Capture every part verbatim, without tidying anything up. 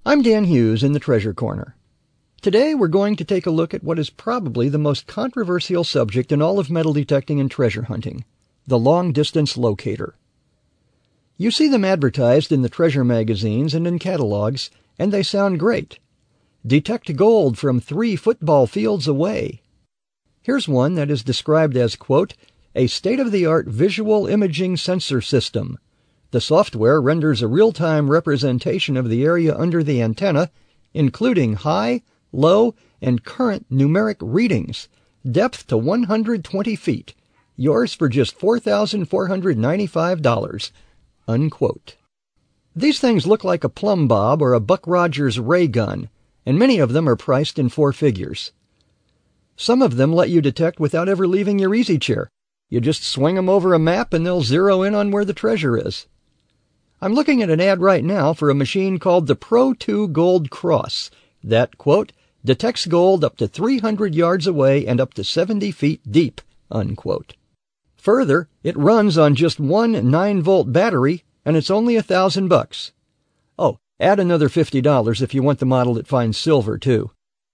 I'm Dan Hughes in the Treasure Corner. Today we're going to take a look at what is probably the most controversial subject in all of metal detecting and treasure hunting, the long-distance locator. You see them advertised in the treasure magazines and in catalogs, and they sound great. Detect gold from three football fields away. Here's one that is described as, quote, a state-of-the-art visual imaging sensor system. The software renders a real-time representation of the area under the antenna, including high, low, and current numeric readings, depth to one hundred twenty feet. Yours for just four thousand four hundred ninety-five dollars. Unquote. These things look like a plumb bob or a Buck Rogers ray gun, and many of them are priced in four figures. Some of them let you detect without ever leaving your easy chair. You just swing them over a map and they'll zero in on where the treasure is. I'm looking at an ad right now for a machine called the Pro two Gold Cross that, quote, detects gold up to three hundred yards away and up to seventy feet deep, unquote. Further, it runs on just one nine-volt battery, and it's only a thousand bucks. Oh, add another fifty dollars if you want the model that finds silver, too.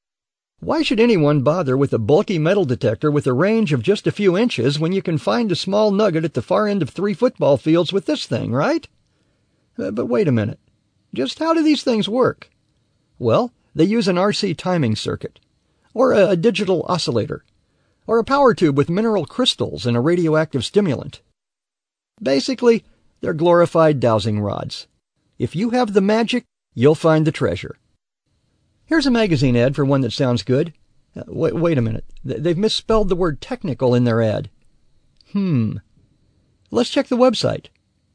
Why should anyone bother with a bulky metal detector with a range of just a few inches when you can find a small nugget at the far end of three football fields with this thing, right? Uh, but wait a minute. Just how do these things work? Well, they use an R C timing circuit, or a, a digital oscillator, or a power tube with mineral crystals and a radioactive stimulant. Basically, they're glorified dowsing rods. If you have the magic, you'll find the treasure. Here's a magazine ad for one that sounds good. Uh, wait, wait a minute. They've misspelled the word technical in their ad. Hmm. Let's check the website.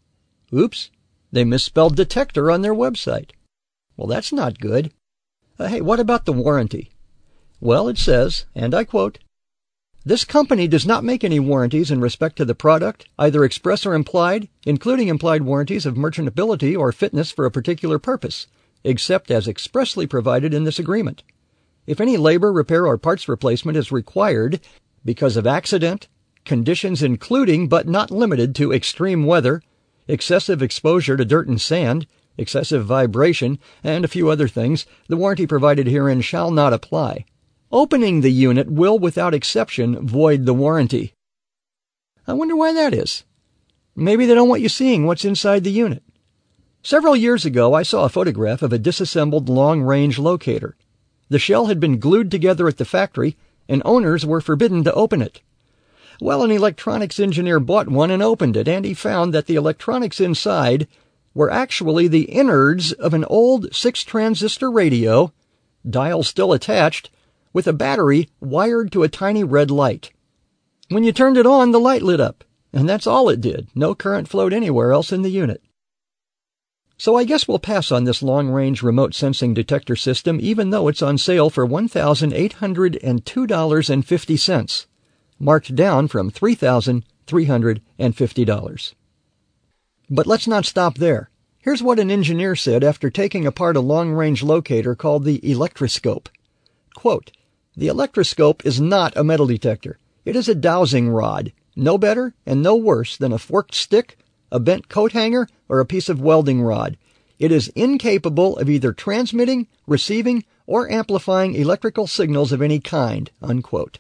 Oops. They misspelled detector on their website. Well, that's not good. Uh, hey, what about the warranty? Well, it says, and I quote, this company does not make any warranties in respect to the product, either express or implied, including implied warranties of merchantability or fitness for a particular purpose, except as expressly provided in this agreement. If any labor, repair, or parts replacement is required because of accident, conditions including but not limited to extreme weather, excessive exposure to dirt and sand, excessive vibration, and a few other things, the warranty provided herein shall not apply. Opening the unit will, without exception, void the warranty. I wonder why that is. Maybe they don't want you seeing what's inside the unit. Several years ago, I saw a photograph of a disassembled long-range locator. The shell had been glued together at the factory, and owners were forbidden to open it. Well, an electronics engineer bought one and opened it, and he found that the electronics inside were actually the innards of an old six-transistor radio, dial still attached, with a battery wired to a tiny red light. When you turned it on, the light lit up, and that's all it did. No current flowed anywhere else in the unit. So I guess we'll pass on this long-range remote sensing detector system, even though it's on sale for one thousand eight hundred two dollars and fifty cents. Marked down from three thousand three hundred fifty dollars. But let's not stop there. Here's what an engineer said after taking apart a long-range locator called the electroscope. Quote, the electroscope is not a metal detector. It is a dowsing rod, no better and no worse than a forked stick, a bent coat hanger, or a piece of welding rod. It is incapable of either transmitting, receiving, or amplifying electrical signals of any kind, unquote.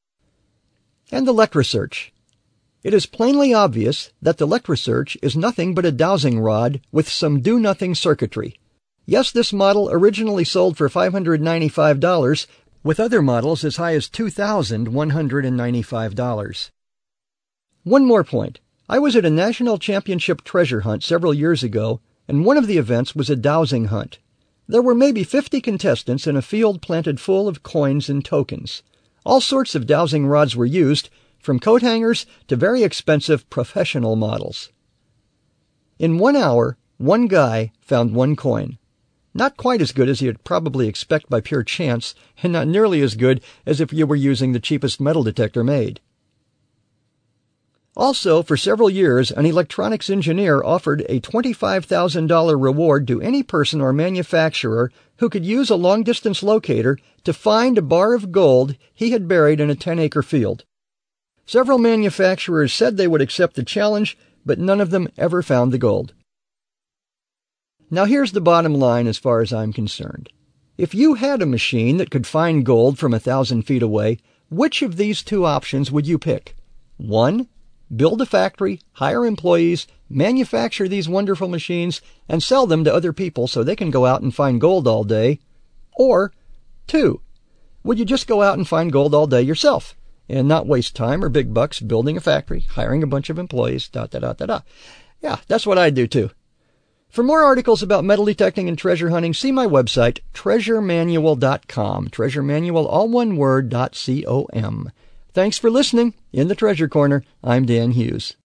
And the Lectrosearch. It is plainly obvious that the Lectrosearch is nothing but a dowsing rod with some do-nothing circuitry. Yes, this model originally sold for five hundred ninety-five dollars, with other models as high as two thousand one hundred ninety-five dollars. One more point. I was at a national championship treasure hunt several years ago, and one of the events was a dowsing hunt. There were maybe fifty contestants in a field planted full of coins and tokens. All sorts of dowsing rods were used, from coat hangers to very expensive professional models. In one hour, one guy found one coin. Not quite as good as you'd probably expect by pure chance, and not nearly as good as if you were using the cheapest metal detector made. Also, for several years, an electronics engineer offered a twenty-five thousand dollars reward to any person or manufacturer who could use a long-distance locator to find a bar of gold he had buried in a ten-acre field. Several manufacturers said they would accept the challenge, but none of them ever found the gold. Now here's the bottom line as far as I'm concerned. If you had a machine that could find gold from a thousand feet away, which of these two options would you pick? One, build a factory, hire employees, manufacture these wonderful machines, and sell them to other people so they can go out and find gold all day. Or, two, would you just go out and find gold all day yourself and not waste time or big bucks building a factory, hiring a bunch of employees, da da da da da. Yeah, that's what I'd do too. For more articles about metal detecting and treasure hunting, see my website, treasure manual dot com. Treasure Manual, all one word, dot C O M. Thanks for listening. In the Treasure Corner, I'm Dan Hughes.